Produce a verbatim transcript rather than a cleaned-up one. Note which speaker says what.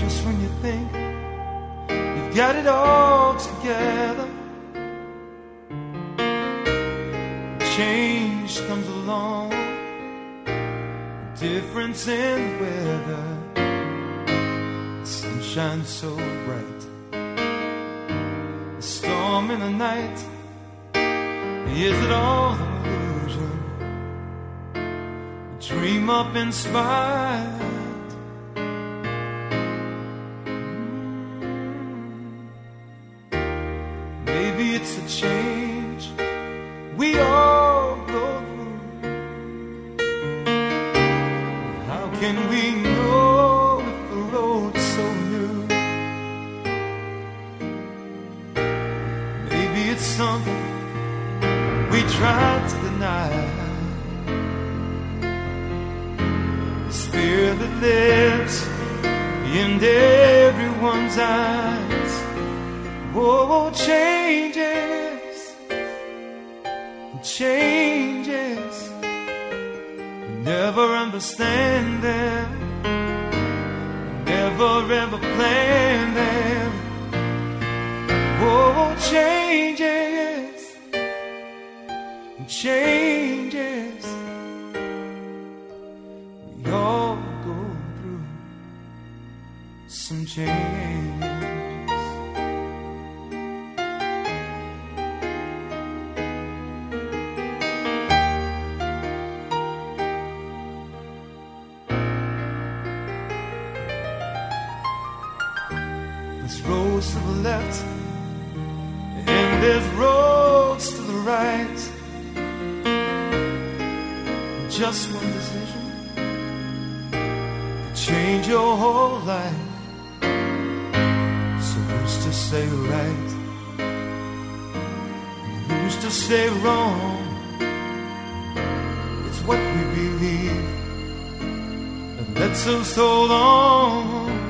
Speaker 1: just when you think you've got it all together, change comes along, a difference in weather. The sun shines so bright, the storm in the night. Is it all an illusion? A dream up inspired. Maybe it's a change we all go through. How can we know if the road's so new? Maybe it's something we tried to deny. This fear that lives in everyone's eyes. Oh, changes, changes. We never understand them, we never ever plan them. Oh, changes, changes. We all go through some changes. There's roads to the left and there's roads to the right. Just one decision could change your whole life. So who's to say right? Who's to say wrong? It's what we believe that lets us hold on.